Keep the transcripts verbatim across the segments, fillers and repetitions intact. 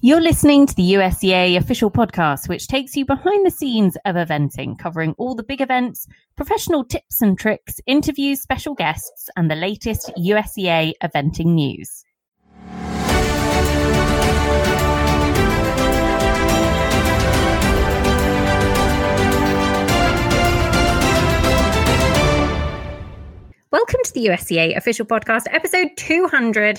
You're listening to the U S C A official podcast, which takes you behind the scenes of eventing, covering all the big events, professional tips and tricks, interviews, special guests, and the latest U S C A eventing news. Welcome to the U S C A official podcast, episode two hundred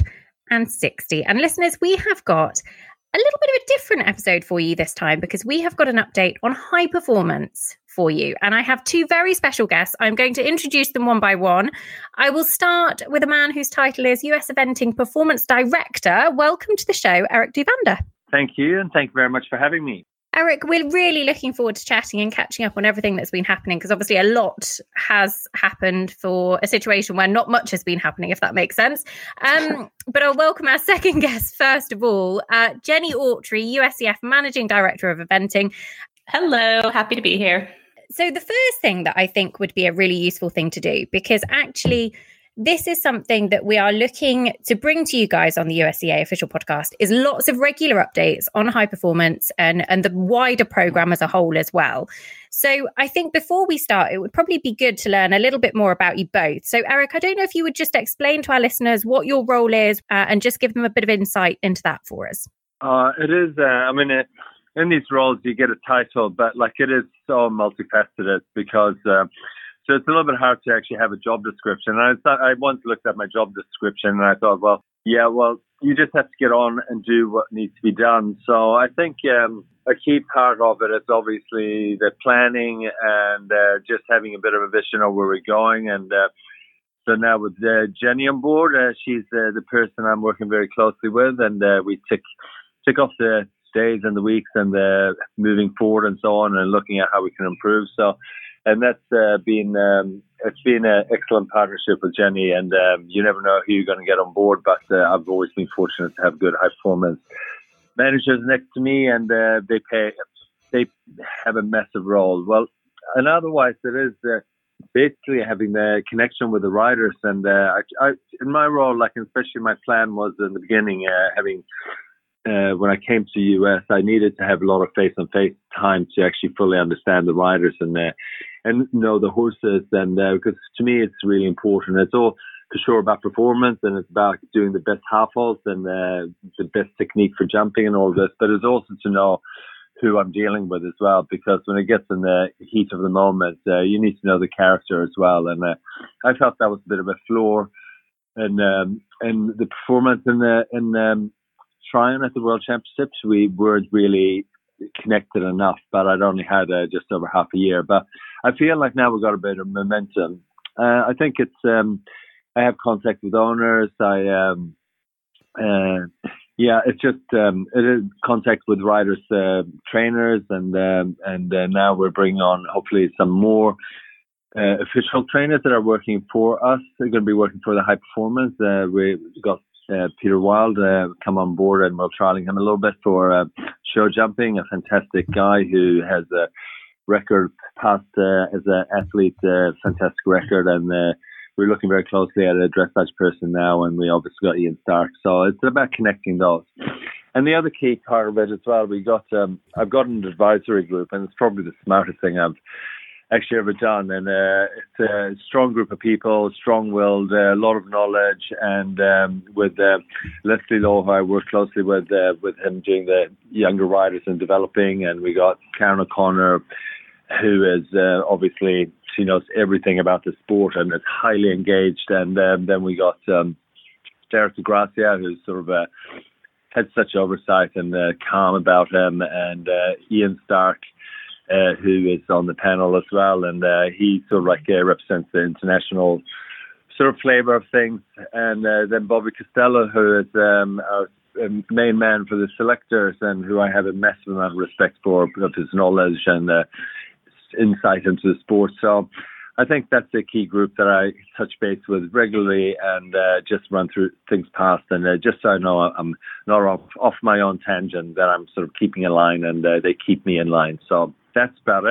sixty. And listeners, we have got a little bit of a different episode for you this time because we have got an update on high performance for you. And I have two very special guests. I'm going to introduce them one by one. I will start with a man whose title is U S Eventing Performance Director. Welcome to the show, Eric Duvander. Thank you, and thank you very much for having me. Eric, we're really looking forward to chatting and catching up on everything that's been happening because obviously a lot has happened for a situation where not much has been happening, if that makes sense. Um, but I'll welcome our second guest first of all, uh, Jenny Autry, U S C F Managing Director of Eventing. Hello, happy to be here. So the first thing that I think would be a really useful thing to do, because actually this is something that we are looking to bring to you guys on the U S C A official podcast, is lots of regular updates on high performance and, and the wider program as a whole as well. So I think before we start, it would probably be good to learn a little bit more about you both. So Eric, I don't know if you would just explain to our listeners what your role is uh, and just give them a bit of insight into that for us. Uh, it is, uh, I mean, it, in these roles, you get a title, but like it is so multifaceted because uh, So it's a little bit hard to actually have a job description. And I thought, I once looked at my job description and I thought, well, yeah, well, you just have to get on and do what needs to be done. So I think um, a key part of it is obviously the planning and uh, just having a bit of a vision of where we're going. And uh, so now with uh, Jenny on board, uh, she's uh, the person I'm working very closely with. And uh, we tick, tick off the days and the weeks and uh, moving forward and so on and looking at how we can improve. So And that's uh, been um, it's been an excellent partnership with Jenny, and um, you never know who you're going to get on board. But uh, I've always been fortunate to have good high performance managers next to me, and uh, they pay they have a massive role. Well, and otherwise it is uh, basically having the connection with the riders. And uh, I, I, in my role, like especially my plan was in the beginning uh, having. Uh, when I came to U S, I needed to have a lot of face-on-face time to actually fully understand the riders and uh, and know the horses. And uh, because to me, it's really important. It's all for sure about performance, and it's about doing the best half halls and uh, the best technique for jumping and all this. But it's also to know who I'm dealing with as well, because when it gets in the heat of the moment, uh, you need to know the character as well. And uh, I felt that was a bit of a flaw, and um, and the performance in the in um, Trying at the World Championships, we weren't really connected enough, but I'd only had uh, just over half a year. But I feel like now we've got a bit of momentum. Uh, I think it's, um, I have contact with owners. I, um, uh, yeah, it's just, um, it is contact with riders, uh, trainers, and, um, and uh, now we're bringing on hopefully some more uh, official trainers that are working for us. They're going to be working for the high performance. Uh, we got Uh, Peter Wild uh, come on board, and we're trialing him a little bit for uh, show jumping, a fantastic guy who has a record past uh, as an athlete, uh, fantastic record, and uh, we're looking very closely at a dressage person now, and we obviously got Ian Stark. So it's about connecting those. And the other key part of it as well, we got um, I've got an advisory group, and it's probably the smartest thing I've actually ever done, and uh, it's a strong group of people, strong-willed, a uh, lot of knowledge, and um, with uh, Leslie Law, who I work closely with, uh, with him doing the younger riders and developing, and we got Karen O'Connor, who is uh, obviously, she knows everything about the sport and is highly engaged, and um, then we got um, Derek DeGracia, who's sort of uh, had such oversight and uh, calm about him, and uh, Ian Stark, Uh, who is on the panel as well, and uh, he sort of like uh, represents the international sort of flavor of things. And uh, then Bobby Costello, who is um, our main man for the selectors, and who I have a massive amount of respect for because of his knowledge and uh, insight into the sport. So I think that's a key group that I touch base with regularly and uh, just run through things past, and uh, just so I know I'm not off, off my own tangent, that I'm sort of keeping in line, and uh, they keep me in line. So that's about it.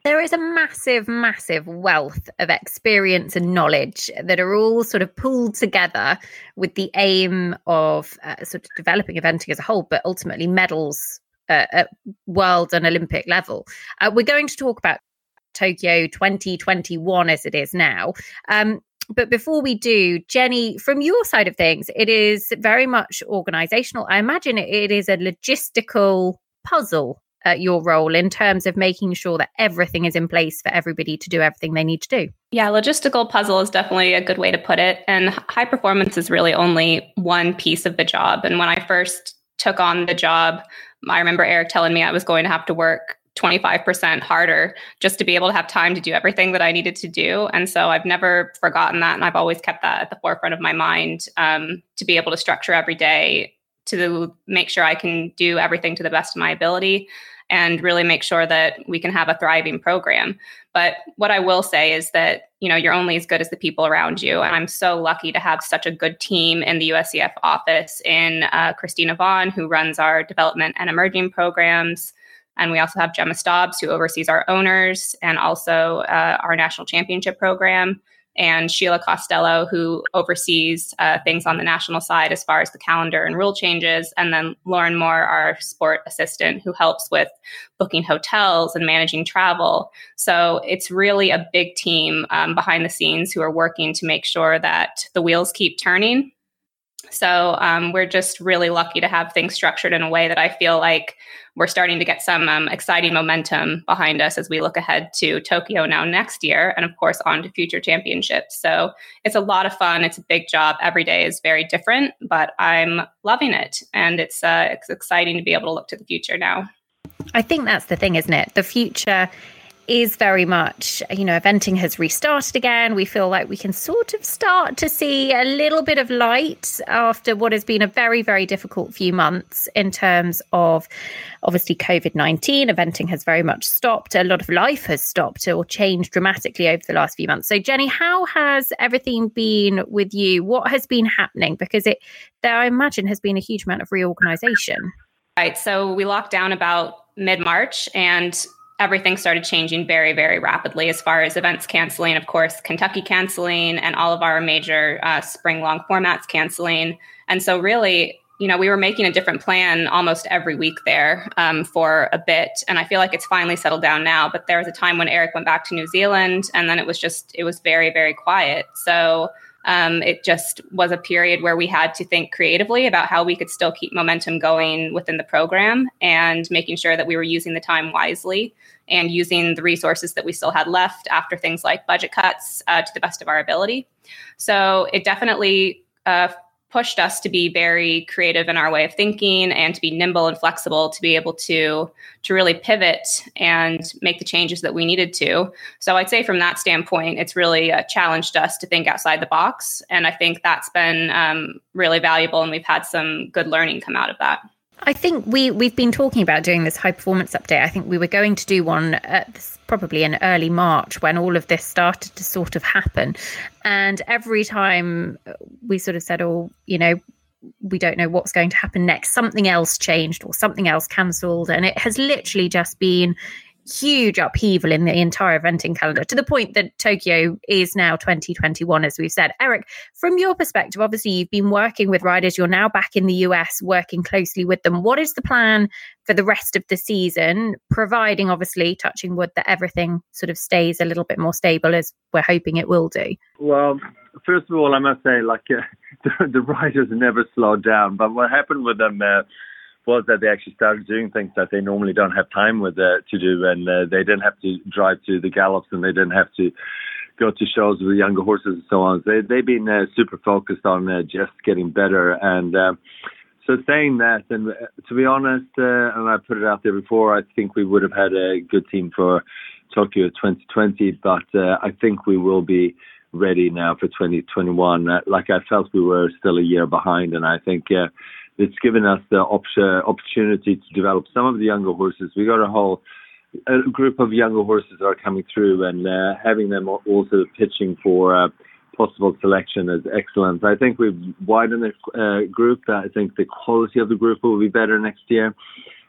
There is a massive, massive wealth of experience and knowledge that are all sort of pulled together with the aim of uh, sort of developing eventing as a whole, but ultimately medals uh, at world and Olympic level. Uh, we're going to talk about Tokyo twenty twenty-one as it is now. Um, but before we do, Jenny, from your side of things, it is very much organizational. I imagine it, it is a logistical puzzle, uh, your role in terms of making sure that everything is in place for everybody to do everything they need to do. Yeah, logistical puzzle is definitely a good way to put it. And high performance is really only one piece of the job. And when I first took on the job, I remember Eric telling me I was going to have to work twenty-five percent harder just to be able to have time to do everything that I needed to do. And so I've never forgotten that. And I've always kept that at the forefront of my mind, um, to be able to structure every day to make sure I can do everything to the best of my ability and really make sure that we can have a thriving program. But what I will say is that, you know, you're only as good as the people around you. And I'm so lucky to have such a good team in the U S C F office in uh, Christina Vaughn, who runs our development and emerging programs. And we also have Gemma Stobbs, who oversees our owners and also uh, our national championship program, and Sheila Costello, who oversees uh, things on the national side as far as the calendar and rule changes. And then Lauren Moore, our sport assistant, who helps with booking hotels and managing travel. So it's really a big team um, behind the scenes who are working to make sure that the wheels keep turning. So um, we're just really lucky to have things structured in a way that I feel like we're starting to get some um, exciting momentum behind us as we look ahead to Tokyo now next year, and of course on to future championships. So it's a lot of fun. It's a big job. Every day is very different, but I'm loving it. And it's, uh, it's exciting to be able to look to the future now. I think that's the thing, isn't it? The future is very much, you know, eventing has restarted again. We feel like we can sort of start to see a little bit of light after what has been a very, very difficult few months in terms of obviously COVID nineteen. Eventing has very much stopped. A lot of life has stopped or changed dramatically over the last few months. So Jenny, how has everything been with you? What has been happening? Because it, there, I imagine, has been a huge amount of reorganization. Right. So we locked down about mid-March, and everything started changing very, very rapidly as far as events canceling, of course, Kentucky canceling, and all of our major uh, spring long formats canceling. And so really, you know, we were making a different plan almost every week there um, for a bit. And I feel like it's finally settled down now. But there was a time when Eric went back to New Zealand, and then it was just, it was very, very quiet. So Um, it just was a period where we had to think creatively about how we could still keep momentum going within the program and making sure that we were using the time wisely and using the resources that we still had left after things like budget cuts uh, to the best of our ability. So it definitely uh, pushed us to be very creative in our way of thinking and to be nimble and flexible to be able to to really pivot and make the changes that we needed to. So I'd say from that standpoint, it's really uh, challenged us to think outside the box. And I think that's been um, really valuable. And we've had some good learning come out of that. I think we, we've been talking about doing this high performance update. I think we were going to do one at this, probably in early March when all of this started to sort of happen. And every time we sort of said, oh, you know, we don't know what's going to happen next, something else changed or something else cancelled. And it has literally just been huge upheaval in the entire eventing calendar to the point that Tokyo is now twenty twenty-one, as we've said. Eric, from your perspective, obviously you've been working with riders. You're now back in the U S working closely with them. What is the plan for the rest of the season, providing, obviously, touching wood, that everything sort of stays a little bit more stable as we're hoping it will do? Well, first of all, I must say, like, uh, the, the riders never slowed down. But what happened with them uh, was that they actually started doing things that they normally don't have time with uh, to do, and uh, they didn't have to drive to the gallops, and they didn't have to go to shows with younger horses and so on. They, they've been uh, super focused on uh, just getting better. And uh, so saying that, and uh, to be honest, uh, and I put it out there before, I think we would have had a good team for Tokyo twenty twenty, but uh, I think we will be ready now for twenty twenty-one. Uh, like I felt we were still a year behind, and I think uh, it's given us the op- opportunity to develop some of the younger horses. We got a whole a group of younger horses that are coming through, and uh, having them also pitching for uh, possible selection is excellent. I think we've widened the uh, group. I think the quality of the group will be better next year.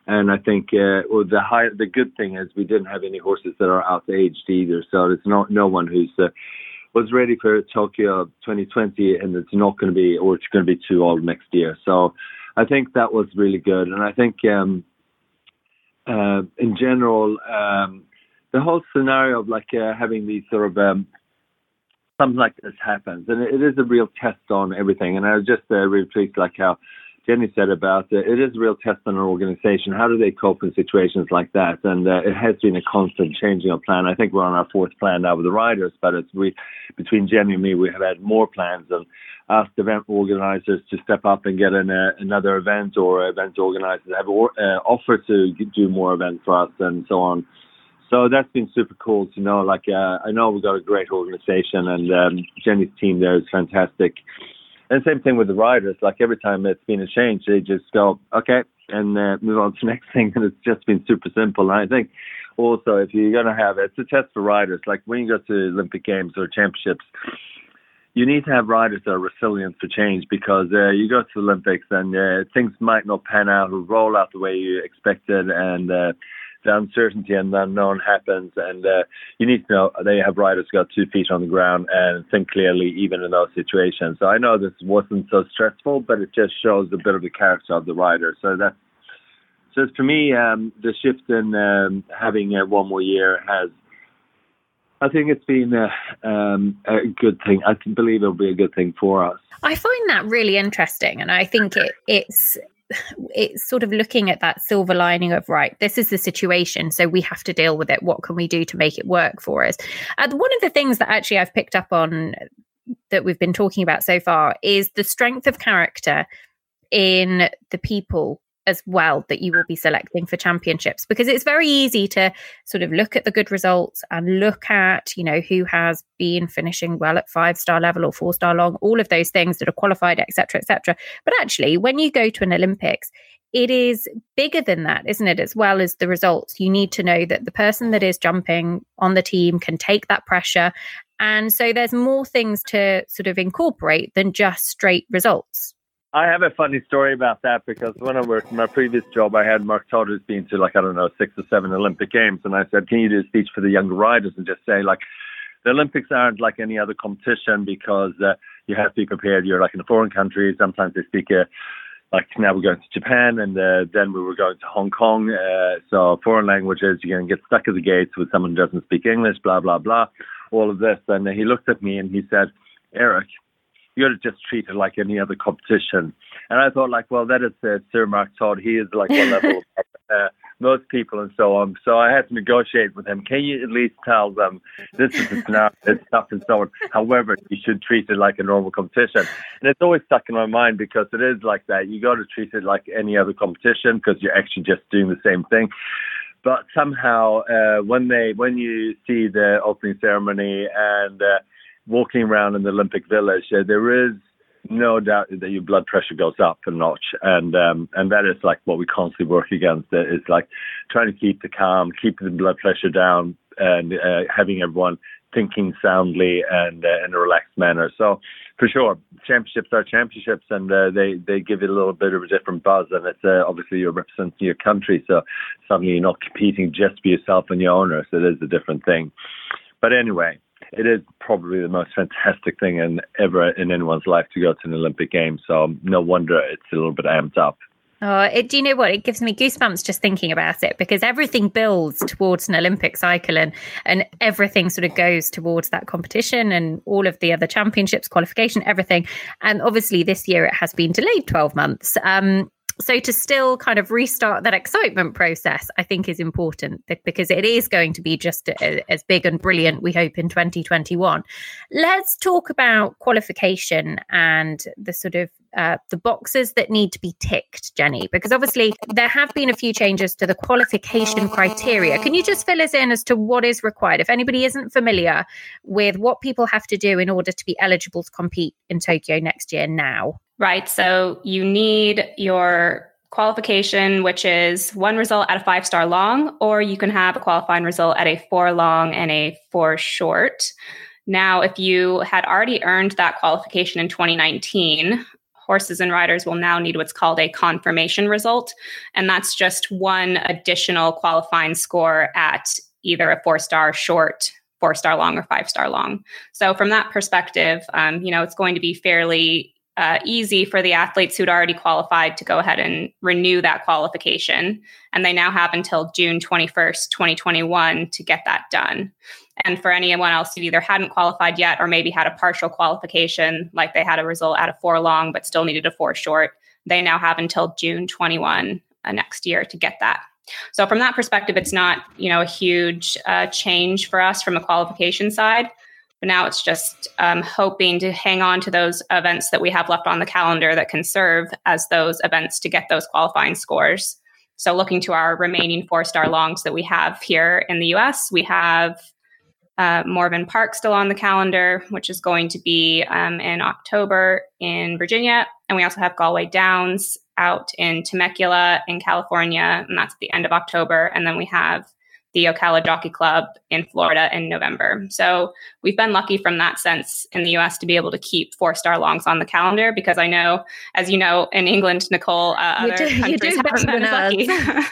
And I think uh, well, the high, the good thing is we didn't have any horses that are out-aged either. So there's no no one who's uh, was ready for Tokyo twenty twenty, and it's not going to be, or it's going to be too old next year. So I think that was really good. And I think um, uh, in general, um, the whole scenario of like uh, having these sort of um, something like this happens, and it, it is a real test on everything. And I was just uh, really pleased, like how Jenny said about it, it is a real test on an organization. How do they cope in situations like that? And uh, it has been a constant changing of plan. I think we're on our fourth plan now with the riders, but it's we between Jenny and me, we have had more plans and asked event organizers to step up and get an, uh, another event, or event organizers have uh, offered to do more events for us and so on. So that's been super cool to know. Like uh, I know we've got a great organization, and um, Jenny's team there is fantastic. And same thing with the riders. Like every time it's been a change, they just go, okay, and uh, move on to the next thing. And it's just been super simple. And I think also if you're going to have it, it's a test for riders. Like when you go to Olympic Games or championships, you need to have riders that are resilient for change, because uh, you go to the Olympics and uh, things might not pan out or roll out the way you expected. And uh, the uncertainty and the unknown happens, and uh, you need to know they have riders who got two feet on the ground and think clearly even in those situations. So I know this wasn't so stressful, but it just shows a bit of the character of the rider. So that's so for me, um, the shift in um, having uh, one more year has, I think it's been a, um, a good thing. I can believe it'll be a good thing for us. I find that really interesting, and I think it, it's it's sort of looking at that silver lining of, right, this is the situation, so we have to deal with it. What can we do to make it work for us? And one of the things that actually I've picked up on that we've been talking about so far is the strength of character in the people as well that you will be selecting for championships, because it's very easy to sort of look at the good results and look at, you know, who has been finishing well at five star level or four star long, all of those things that are qualified, et cetera, et cetera. But actually, when you go to an Olympics, it is bigger than that, isn't it? As well as the results, you need to know that the person that is jumping on the team can take that pressure. And so there's more things to sort of incorporate than just straight results. I have a funny story about that, because when I worked in my previous job, I had Mark Todd, who's been to like, I don't know, six or seven Olympic Games. And I said, can you do a speech for the younger riders and just say, like, the Olympics aren't like any other competition, because uh, you have to be prepared. You're like in a foreign country. Sometimes they speak, uh, like now we're going to Japan, and uh, then we were going to Hong Kong. Uh, so foreign languages, you're going to get stuck at the gates with someone who doesn't speak English, blah, blah, blah, all of this. And he looked at me and he said, Eric, you got to just treat it like any other competition. And I thought, like, well, that is uh, Sir Mark Todd. He is like one level of uh, most people and so on. So I had to negotiate with him. Can you at least tell them this is the scenario, it's stuff and so on. However, you should treat it like a normal competition. And it's always stuck in my mind, because it is like that. You got to treat it like any other competition, because you're actually just doing the same thing. But somehow, uh, when they when you see the opening ceremony and uh, walking around in the Olympic Village, uh, there is no doubt that your blood pressure goes up a notch, and um, and that is like what we constantly work against. It's like trying to keep the calm, keep the blood pressure down, and uh, having everyone thinking soundly and uh, in a relaxed manner. So for sure, championships are championships, and uh, they they give it a little bit of a different buzz. And it's uh, obviously you're representing your country, so suddenly you're not competing just for yourself and your owner. So it is a different thing. But anyway, it is probably the most fantastic thing in ever in anyone's life to go to an Olympic Games. So no wonder it's a little bit amped up. Oh, it, do you know what? It gives me goosebumps just thinking about it, because everything builds towards an Olympic cycle, and, and everything sort of goes towards that competition and all of the other championships, qualification, everything. And obviously this year it has been delayed twelve months. Um, So to still kind of restart that excitement process, I think is important, because it is going to be just as big and brilliant, we hope, in twenty twenty-one. Let's talk about qualification and the sort of uh, the boxes that need to be ticked, Jenny, because obviously there have been a few changes to the qualification criteria. Can you just fill us in as to what is required? If anybody isn't familiar with what people have to do in order to be eligible to compete in Tokyo next year now. Right. So you need your qualification, which is one result at a five star long, or you can have a qualifying result at a four long and a four short. Now, if you had already earned that qualification in twenty nineteen, horses and riders will now need what's called a confirmation result. And that's just one additional qualifying score at either a four-star short, four-star long, or five-star long. So from that perspective, um, you know, it's going to be fairly Uh, easy for the athletes who'd already qualified to go ahead and renew that qualification. And they now have until June twenty-first, twenty twenty-one to get that done. And for anyone else who either hadn't qualified yet or maybe had a partial qualification, like they had a result at a four long but still needed a four short, they now have until June twenty-first uh, next year to get that. So from that perspective, it's not, you know, a huge uh, change for us from a qualification side. But now it's just um, hoping to hang on to those events that we have left on the calendar that can serve as those events to get those qualifying scores. So looking to our remaining four-star longs that we have here in the U S, we have uh, Morven Park still on the calendar, which is going to be um, in October in Virginia. And we also have Galway Downs out in Temecula in California, and that's at the end of October. And then we have the Ocala Jockey Club in Florida in November. So we've been lucky from that sense in the U S to be able to keep four-star longs on the calendar, because I know, as you know, in England, Nicole, uh, other do, countries haven't been as lucky.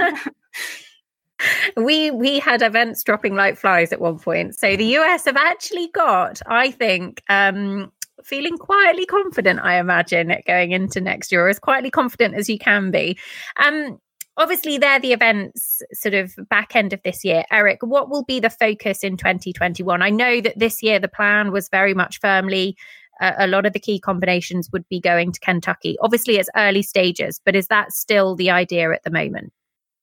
we we had events dropping like flies at one point. So the U S have actually got, I think, um, feeling quietly confident, I imagine, going into next year, as quietly confident as you can be. Um, Obviously, they're the events sort of back end of this year. Eric, what will be the focus in twenty twenty-one? I know that this year the plan was very much firmly, uh, a lot of the key combinations would be going to Kentucky. Obviously, it's early stages, but is that still the idea at the moment?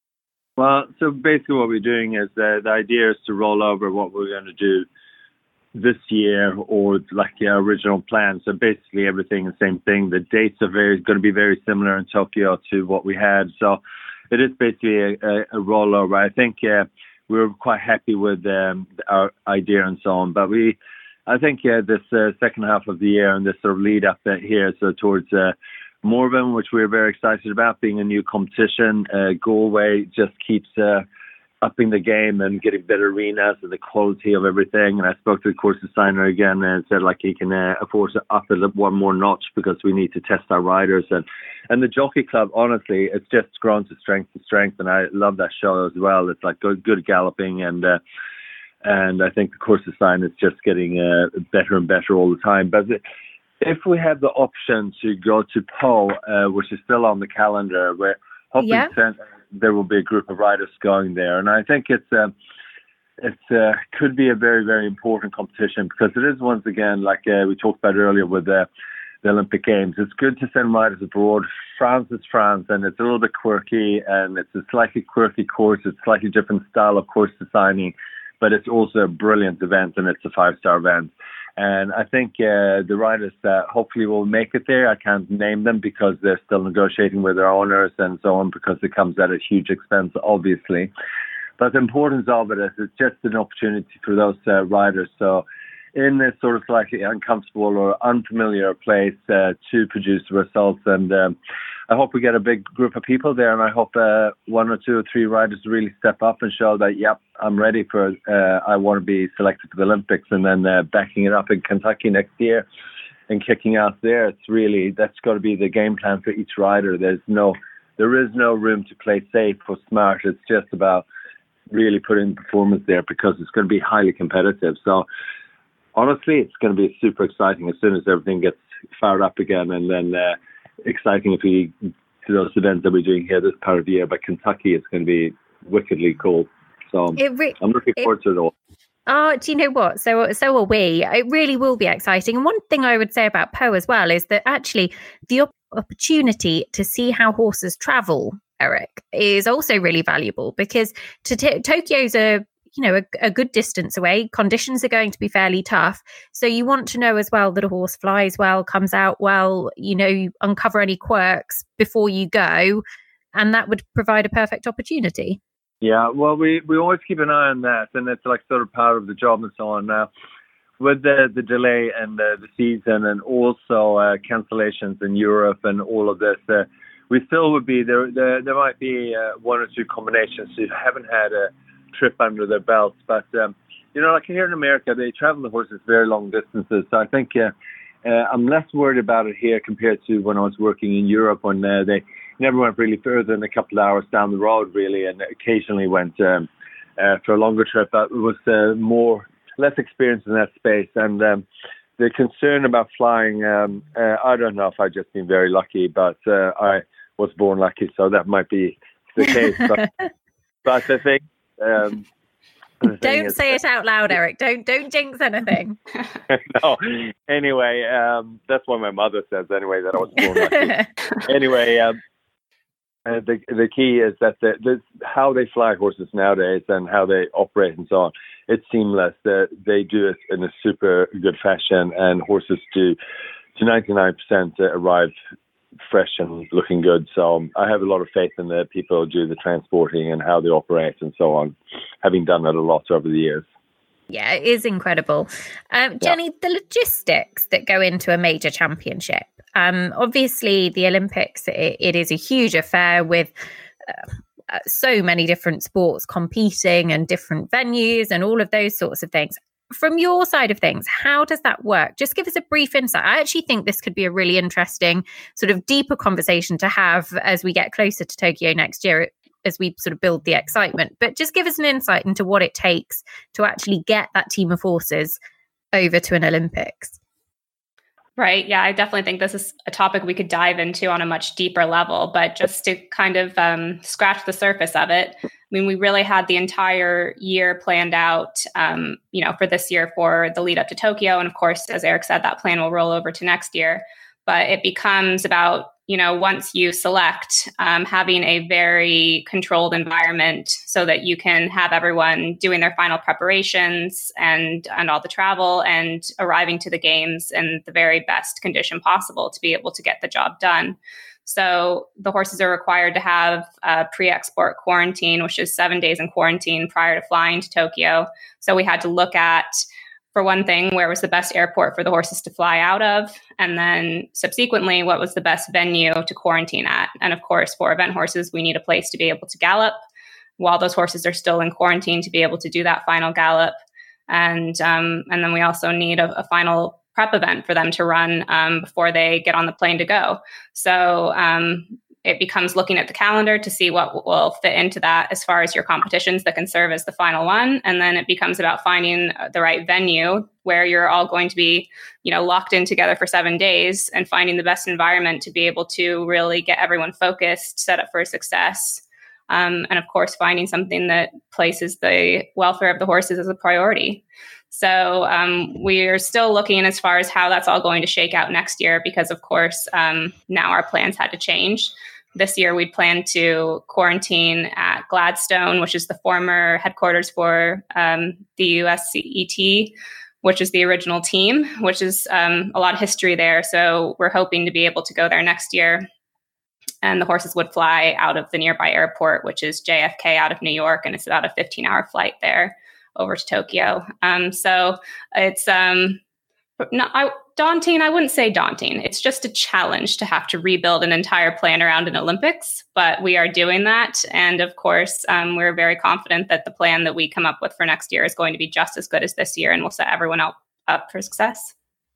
Well, so basically what we're doing is uh, the idea is to roll over what we're going to do this year, or like the original plan. So basically everything is the same thing. The dates are very going to be very similar in Tokyo to what we had. So it is basically a, a, a rollover. I think uh, we were quite happy with um, our idea and so on. But we, I think uh, this uh, second half of the year and this sort of lead up here, so towards uh, Morven, which we're very excited about, being a new competition. Uh, Galway just keeps uh, upping the game and getting better arenas and the quality of everything. And I spoke to the course designer again and said like he can uh, afford to up it one more notch, because we need to test our riders. And and the Jockey Club, honestly, it's just grown to strength to strength. And I love that show as well. It's like good, good galloping. And uh, and I think the course design is just getting uh, better and better all the time. But if we have the option to go to Po, uh, which is still on the calendar, where hopefully yeah. there will be a group of riders going there. And I think it's uh, it's uh, could be a very, very important competition, because it is, once again, like uh, we talked about earlier with uh, the Olympic Games, it's good to send riders abroad. France is France, and it's a little bit quirky, and it's a slightly quirky course. It's a slightly different style of course designing, but it's also a brilliant event, and it's a five-star event. And I think uh, the riders that hopefully will make it there, I can't name them because they're still negotiating with their owners and so on, because it comes at a huge expense, obviously. But the importance of it is it's just an opportunity for those uh, riders. So in this sort of slightly uncomfortable or unfamiliar place uh, to produce results. And um, I hope we get a big group of people there, and I hope uh, one or two or three riders really step up and show that, yep, I'm ready for, uh, I want to be selected for the Olympics, and then uh, backing it up in Kentucky next year and kicking out there. It's really, that's got to be the game plan for each rider. There's no, there is no room to play safe or smart. It's just about really putting performance there, because it's going to be highly competitive. So honestly, it's going to be super exciting as soon as everything gets fired up again, and then uh, exciting if we do those events that we're doing here this part of the year. But Kentucky is going to be wickedly cool. So re- I'm looking forward it, to it all. Oh, do you know what? So, so are we. It really will be exciting. And one thing I would say about Po as well is that actually the op- opportunity to see how horses travel, Eric, is also really valuable, because to t- Tokyo's a you know, a, a good distance away. Conditions are going to be fairly tough. So you want to know as well that a horse flies well, comes out well, you know, you uncover any quirks before you go. And that would provide a perfect opportunity. Yeah, well, we, we always keep an eye on that. And it's like sort of part of the job and so on. Now, with the, the delay and the, the season, and also uh, cancellations in Europe and all of this, uh, we still would be, there There, there might be uh, one or two combinations who haven't had a trip under their belts, but um, you know, like here in America, they travel the horses very long distances. So I think uh, uh, I'm less worried about it here compared to when I was working in Europe, when uh, they never went really further than a couple of hours down the road, really, and occasionally went um, uh, for a longer trip. That was uh, more, less experience in that space. And um, the concern about flying, um, uh, I don't know if I've just been very lucky, but uh, I was born lucky, so that might be the case. But, but the thing... Um, Don't say it out loud, Eric. Don't don't jinx anything. No. Anyway, um, that's what my mother says. Anyway, that I was born lucky. Anyway, um, uh, the the key is that the, the how they fly horses nowadays and how they operate and so on. It's seamless. They they do it in a super good fashion, and horses do to ninety-nine percent arrive fresh and looking good. So um, I have a lot of faith in the people who do the transporting and how they operate and so on, having done that a lot over the years. Yeah, it is incredible. Um, Jenny, yeah. The logistics that go into a major championship. Um, obviously, the Olympics, it, it is a huge affair with uh, so many different sports competing and different venues and all of those sorts of things. From your side of things, how does that work? Just give us a brief insight. I actually think this could be a really interesting, sort of deeper conversation to have as we get closer to Tokyo next year, as we sort of build the excitement. But just give us an insight into what it takes to actually get that team of horses over to an Olympics. Right. Yeah, I definitely think this is a topic we could dive into on a much deeper level. But just to kind of um, scratch the surface of it, I mean, we really had the entire year planned out, um, you know, for this year for the lead up to Tokyo. And of course, as Eric said, that plan will roll over to next year. But it becomes about, you know, once you select, um, having a very controlled environment so that you can have everyone doing their final preparations and, and all the travel and arriving to the games in the very best condition possible to be able to get the job done. So the horses are required to have a pre-export quarantine, which is seven days in quarantine prior to flying to Tokyo. So we had to look at, for one thing, where was the best airport for the horses to fly out of? And then subsequently, what was the best venue to quarantine at? And of course, for event horses, we need a place to be able to gallop while those horses are still in quarantine to be able to do that final gallop. And um, and then we also need a, a final prep event for them to run um, before they get on the plane to go. So um, it becomes looking at the calendar to see what will fit into that as far as your competitions that can serve as the final one. And then it becomes about finding the right venue where you're all going to be, you know, locked in together for seven days and finding the best environment to be able to really get everyone focused, set up for success. Um, and of course, finding something that places the welfare of the horses as a priority. So um, we're still looking as far as how that's all going to shake out next year, because of course, um, now our plans had to change. This year, we'd planned to quarantine at Gladstone, which is the former headquarters for um, the U S C E T, which is the original team, which is um, a lot of history there. So we're hoping to be able to go there next year. And the horses would fly out of the nearby airport, which is J F K out of New York. And it's about a fifteen hour flight there over to Tokyo. Um, so it's um, not I, daunting. I wouldn't say daunting. It's just a challenge to have to rebuild an entire plan around an Olympics. But we are doing that. And of course, um, we're very confident that the plan that we come up with for next year is going to be just as good as this year and will set everyone up, up for success.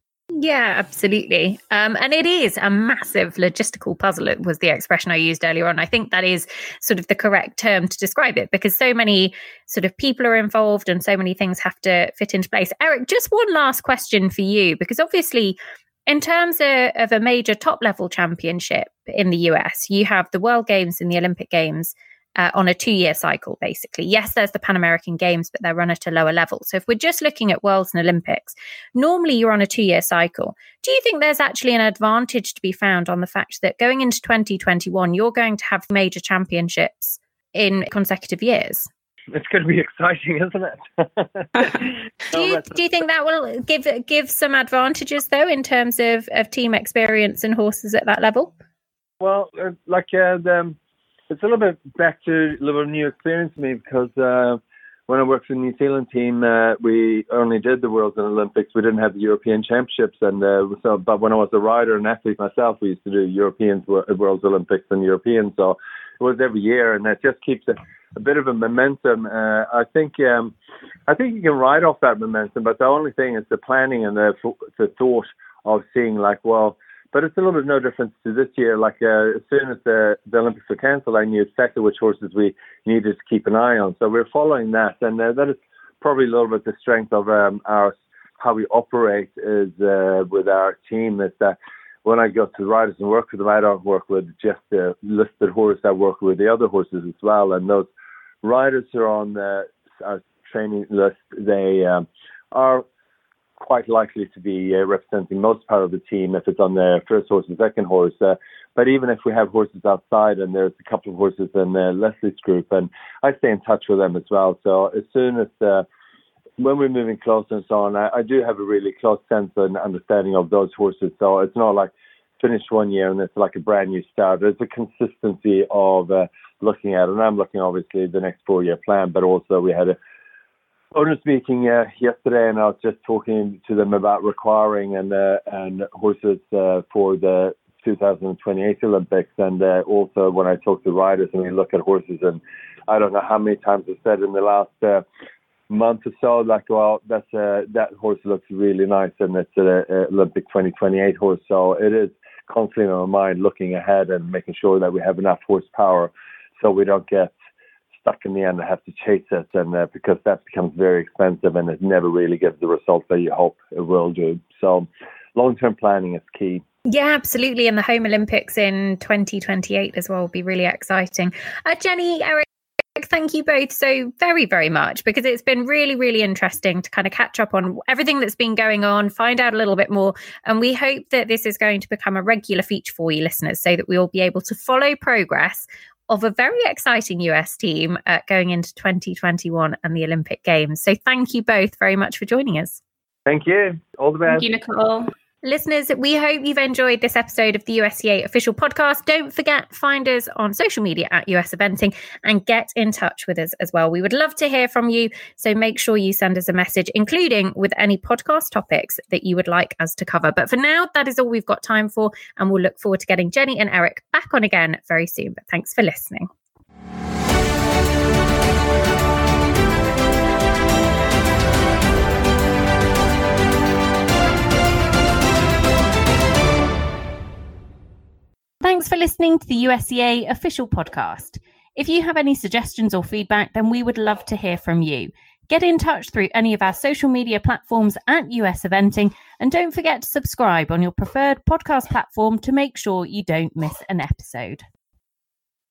Yeah, absolutely. Um, and it is a massive logistical puzzle. It was the expression I used earlier on. I think that is sort of the correct term to describe it, because so many sort of people are involved and so many things have to fit into place. Eric, just one last question for you, because obviously in terms of, of a major top level championship in the U S, you have the World Games and the Olympic Games Uh, on a two-year cycle, basically. Yes, there's the Pan American Games, but they're run at a lower level. So if we're just looking at Worlds and Olympics, normally you're on a two-year cycle. Do you think there's actually an advantage to be found on the fact that going into twenty twenty-one, you're going to have major championships in consecutive years? It's going to be exciting, isn't it? do, you, do you think that will give give some advantages, though, in terms of, of team experience and horses at that level? Well, uh, like uh, the... It's a little bit back to a little new experience for me, because uh, when I worked for the New Zealand team, uh, we only did the Worlds and Olympics. We didn't have the European Championships. and uh, so, But when I was a rider and athlete myself, we used to do Europeans, Worlds, Olympics and Europeans. So it was every year, and that just keeps a, a bit of a momentum. Uh, I think um, I think you can ride off that momentum, but the only thing is the planning and the, the thought of seeing like, well, but it's a little bit no difference to this year. Like uh, as soon as the, the Olympics were cancelled, I knew exactly which horses we needed to keep an eye on. So we're following that, and uh, that is probably a little bit the strength of um, our how we operate is uh, with our team. Is that when I go to the riders and work with them, I don't work with just the listed horse. I work with the other horses as well, and those riders who are on the, our training list, they um, are quite likely to be uh, representing most part of the team if it's on the first horse and second horse. Uh, but even if we have horses outside, and there's a couple of horses in uh, Leslie's group, and I stay in touch with them as well. So as soon as, uh, when we're moving closer and so on, I, I do have a really close sense and understanding of those horses. So it's not like finish one year and it's like a brand new start. There's a consistency of uh, looking at it. And I'm looking obviously the next four-year plan, but also we had a owners meeting uh, yesterday, and I was just talking to them about requiring and uh, and horses uh, for the two thousand twenty-eight Olympics, and uh, also when I talk to riders and we look at horses, and I don't know how many times I've said in the last uh, month or so, like, well, that's uh, that horse looks really nice, and it's an Olympic twenty twenty-eight horse. So it is constantly on my mind, looking ahead and making sure that we have enough horsepower so we don't get stuck in the end and have to chase it, and uh, because that becomes very expensive and it never really gives the results that you hope it will do. So long-term planning is key. Yeah, absolutely. And the Home Olympics in twenty twenty-eight as well will be really exciting. Uh, Jenny, Eric, thank you both so very, very much, because it's been really, really interesting to kind of catch up on everything that's been going on, find out a little bit more. And we hope that this is going to become a regular feature for you listeners, so that we will be able to follow progress of a very exciting U S team uh, going into twenty twenty-one and the Olympic Games. So thank you both very much for joining us. Thank you. All the best. Thank you, Nicole. Listeners, we hope you've enjoyed this episode of the U S C A official podcast. Don't forget, find us on social media at U S Eventing and get in touch with us as well. We would love to hear from you. So make sure you send us a message, including with any podcast topics that you would like us to cover. But for now, that is all we've got time for. And we'll look forward to getting Jenny and Eric back on again very soon. But thanks for listening. Thanks for listening to the U S C A official podcast. If you have any suggestions or feedback, then we would love to hear from you. Get in touch through any of our social media platforms at U S Eventing, and don't forget to subscribe on your preferred podcast platform to make sure you don't miss an episode.